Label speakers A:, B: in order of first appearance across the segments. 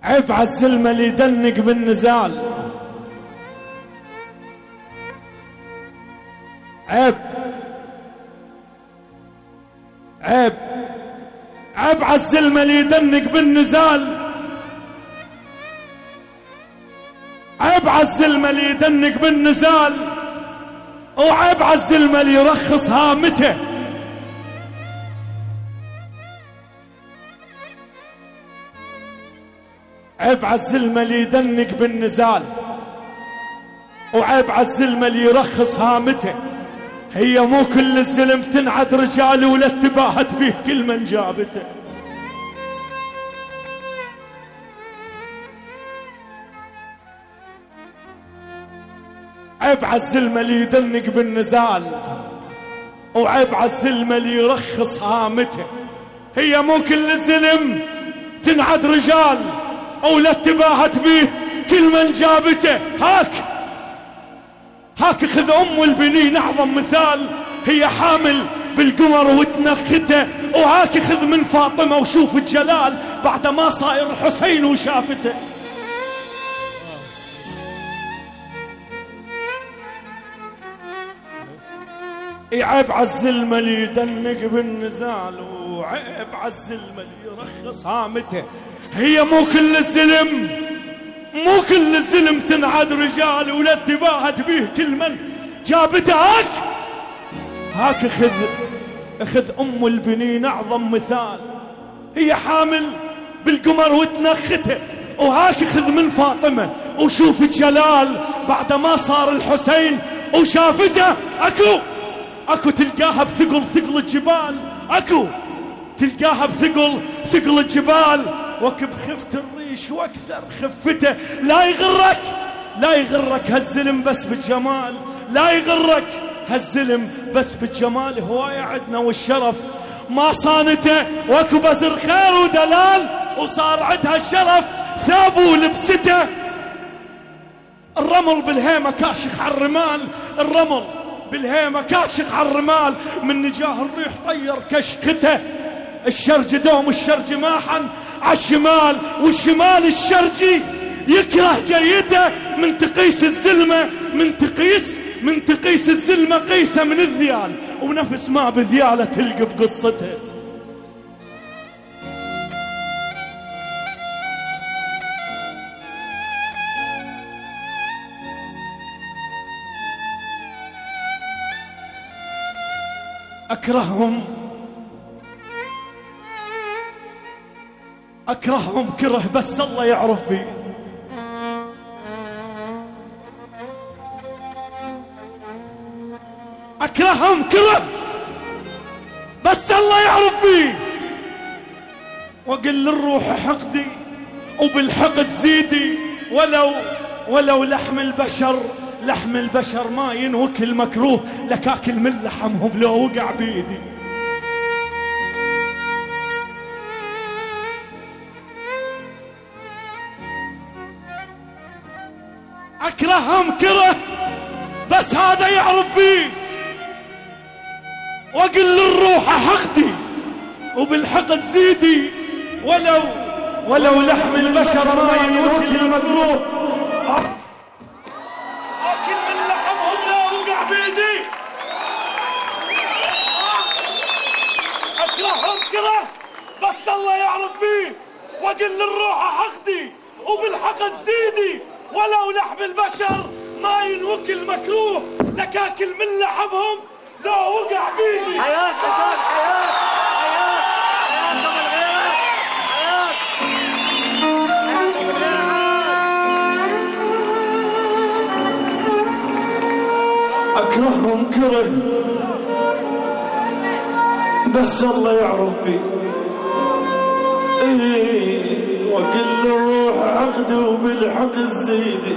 A: عيب عالزلمة اللي يدنق بالنزال، عيب عيب عيب عالزلمة اللي يدنق بالنزال، عيب عالزلمة اللي يدنق بالنزال، وعيب عالزلمة اللي يرخص هامته. عيب عالزلمة اللي يدنق بالنزال، وعيب عالزلمة اللي يرخص هامته. هي مو كل الزلم تنعد رجال ولا تباهت به كل من جابته. عيب عالزلمة اللي يدنق بالنزال، وعيب عالزلمة اللي يرخص هامته. هي مو كل الزلم تنعد رجال ولا تباهت به كل من جابته. هاك خذ ام البنين اعظم مثال، هي حامل بالقمر وتنخته. وهاك خذ من فاطمة وشوف الجلال بعد ما صاير الحسين وشافته. عيب عالزلمة اللي يدنق بالنزال، وعيب عالزلمة اللي يرخص هامته. هي مو كل الزلم تنعد رجال ولا تباهت به كل من جابته. هاك خذ ام البنين اعظم مثال، هي حامل بالقمر وتنخته. وهاك خذ من فاطمة وشوف الجلال بعد ما صار الحسين وشافته. اكو تلقاها بثقل الجبال، اكو تلقاها بثقل الجبال. وكب خفت الريش واكثر خفته. لا يغرك هالزلم بس بالجمال، لا يغرك هالزلم بس بالجمال. هواية عدنا والشرف ما صانته، واكو بزر خير ودلال وصار عدها الشرف ثاب ولبسته. الرمل بالهيمة كاشخ عالرمال، الرمل بالهيمة كاشخ عالرمال. من نجاه الريح طير كشكته. الشرج دوم الشرج ماحن عالشمال، والشمال الشرجي يكره جيته. من تقيس الزلمة من تقيس الزلمة قيسة من الذيال، ونفس ما بذيالة تلقى بقصته. أكرههم كره بس الله يعرف بي. أكرههم كره بس الله يعرف بي. وقل للروح حقدي وبالحقد زيدي، ولو لحم البشر ما ينوكل مكروه، لكاكل من لحمهم لو وقع بيدي. أكرههم كره بس هذا يعرف بي. وقل للروح حقدي وبالحقد زيدي، ولو لحم البشر ما ينوكل مكروه، أكل من لحمهم لا وقع بيدي. أكرههم كره بس الله يعرف بي. وقل للروح حقدي وبالحقد زيدي، ولو لحم البشر ما ينوكل مكروه، لكاكل من لحمهم لا وقع بيدي. حياة شباب، حياة أكرههم كره بس الله يعرف بي. وقل للروح عقدي وبالحق الزيدي،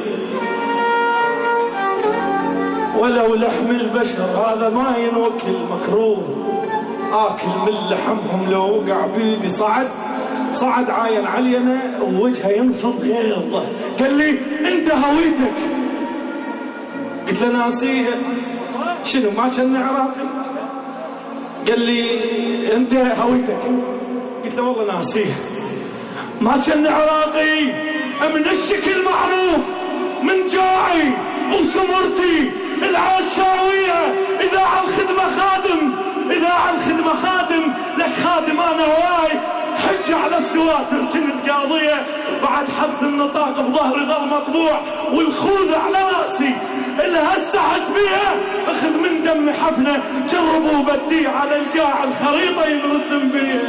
A: ولو لحم البشر هذا ما ينوكل مكروه، آكل من لحمهم لو وقع بيدي. صعد عاين علينا ووجهه ينفض غيظه. قال لي انت هويتك؟ قلت له ناسيه. شنو ما كان عراقي؟ قال لي انت هويتك؟ قلت له والله ناسيه. ما كان عراقي من الشكل معروف من جاعي وسمرتي العشاوية. إذا على الخدمة خادم، إذا على الخدمة خادم، لك خادم أنا هواي. حج على السواتر كنت قاضية، بعد حس النطاق بظهري ظل مطبوع، والخوذ على راسي اللي هسه حس بيها اخذ من دم حفنة. جربوا بدي على القاع الخريطة ينرسم بيها.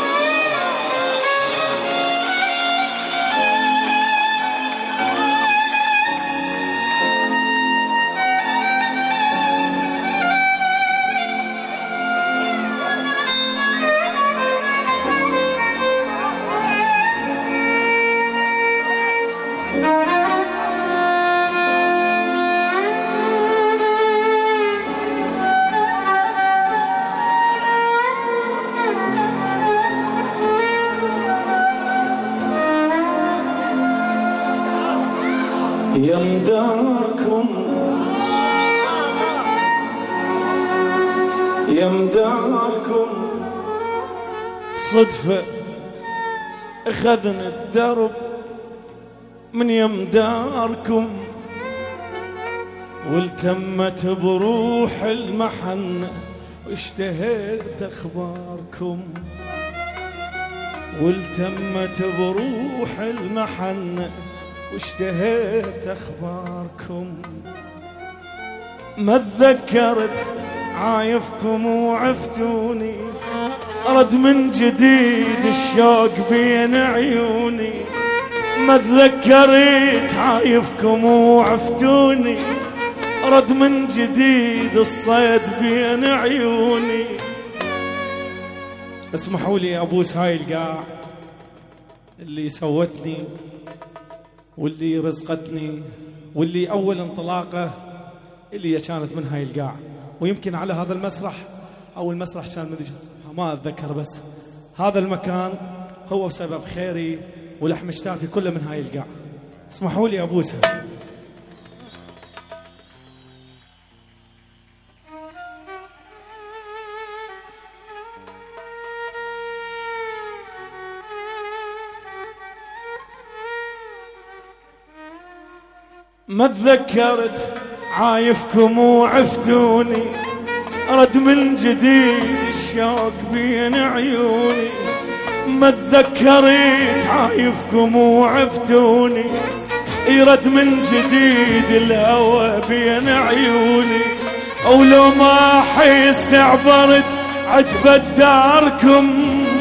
A: يمداكم يمداكم صدفة اخذنا الدرب من يمداركم، والتمت بروح المحنة واشتهيت اخباركم، والتمت بروح المحنة واشتهيت اخباركم. ما تذكرت عايفكم وعفتوني، ارد من جديد الشوق بين عيوني. ما تذكرت عايفكم وعفتوني، ارد من جديد الصيد بين عيوني. اسمحوا لي ابوس هاي القاع اللي سوتني واللي رزقتني واللي أول انطلاقة اللي كانت من هاي القاع. ويمكن على هذا المسرح أو المسرح كان مدري ما أتذكر، بس هذا المكان هو بسبب خيري ولحم شتافي كله من هاي القاع. اسمحوا لي أبوسها. ما تذكرت عايفكم وعفتوني، رد من جديد الشوق بين عيوني. ما تذكرت عايفكم وعفتوني، يرد من جديد الهوى بين عيوني. ولو ما احس عبرت عتبة داركم،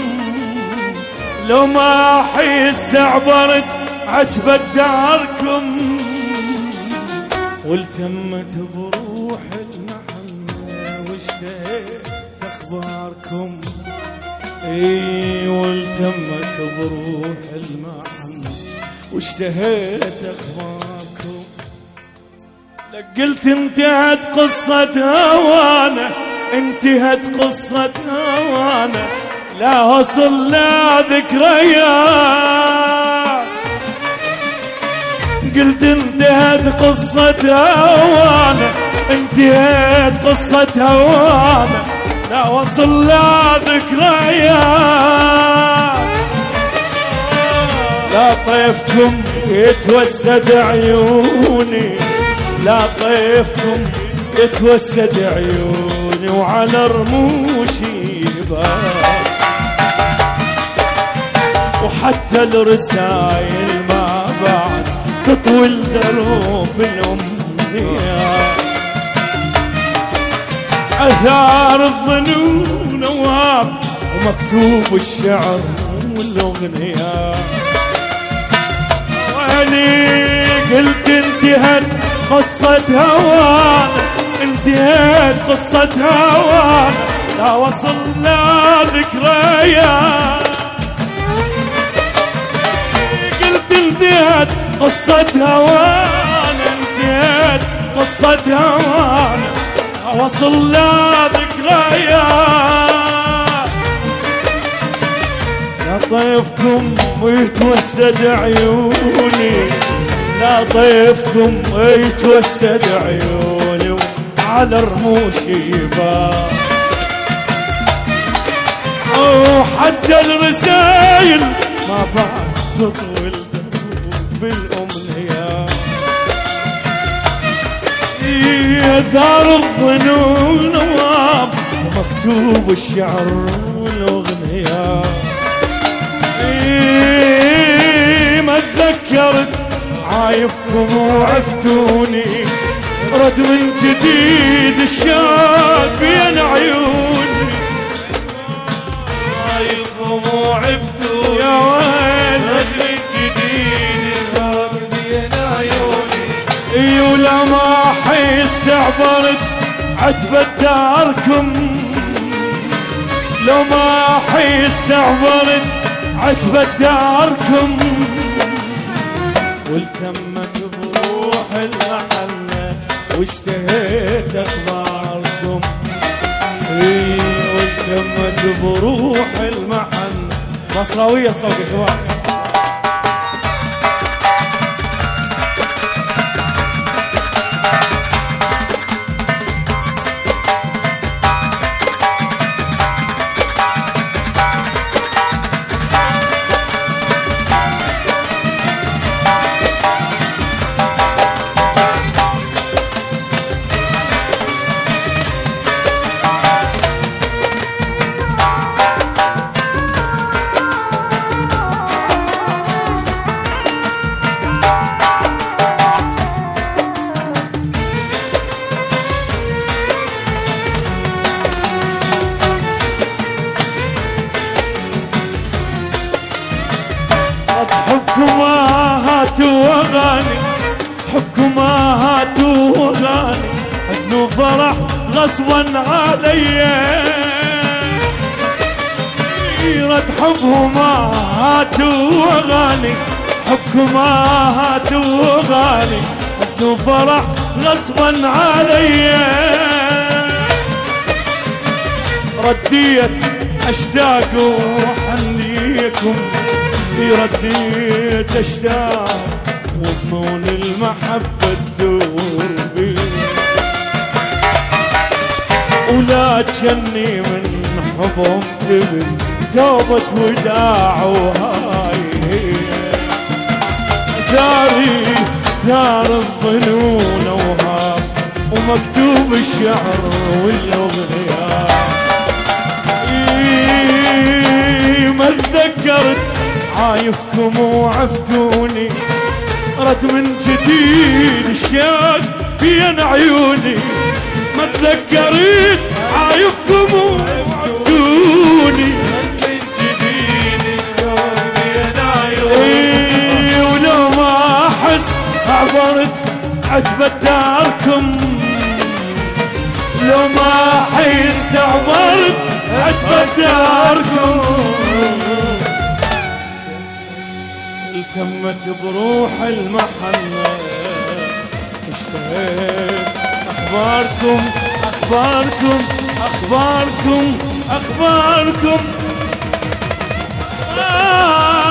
A: لو ما احس عبرت عتبة داركم، والتمت بروح المحنة واشتهيت اخباركم. اي والتمت بروح المحنة واشتهيت اخباركم. لك قلت انتهت قصة هوانا، انتهت قصة هوانا، لا وصل لا ذكريات. قلت انتهت قصة هوانا، انتهت قصة هوانا، لا وصل لا ذكريات. لا طيفكم يتوسد عيوني، لا طيفكم يتوسد عيوني، وعلى رموشي يبات. وحتى الرسايل ما بعد تطوي الدروب الأمنيات. أثار الظنون نواب ومكتوب الشعر والأغنيات. وأني قلت انتهت قصة هوانا، انتهت قصة هوانا، لا وصلنا ذكريات. قلت انتهت قصة هوانا، انتهت قصة هوانا، وصلنا ذكريات. لا طيفكم ويتوسد عيوني، لا طيفكم ويتوسد عيوني، وعلى رموشي يبات. وحتى الرسايل ما بعد تطول بالأمنيات. يا دار الظنون نواب مكتوب الشعر والأغنيات. ما تذكرت عايفكم وعفتوني، رد من جديد الشاب بين عيوني.
B: عايفكم وعفتوني
A: يا وين
B: رد من جديد الشاب بين عيوني.
A: ولا ما حيس عبرت عتبة داركم، لو ما حيس عبرت عتبة داركم، والتمت بروح المحنة واشتهيت اخباركم. والتمت بروح المحنة. مصراوية الصوت يا شباب. حبكم هاتوا اغاني، حبكم هاتوا اغاني، حزن وفرح غصبا عليا. رد حبهم هاتوا اغاني، حبكم هاتوا اغاني، حزن وفرح غصبا عليا. رديت اشتاق وحنيكم، رديت اشتاق وظنون المحبة تدور بي. ولا تشني من حبهم تبن توبة وداع وهاي داري دار الظنون وهاب ومكتوب الشعر والأغنيات. ما تذكرت عايفكم وعفتوني، رد من جديد الشاق بين عيوني. ما تذكرت عايفكم وعفتوني،
B: رد من جديد الشاق بين عيوني.
A: ولو ما احس عبرت عتبة داركم، لو ما احس عبرت عتبة داركم. التمت بروح المحنة اشتهيت اخباركم اخباركم اخباركم اخباركم.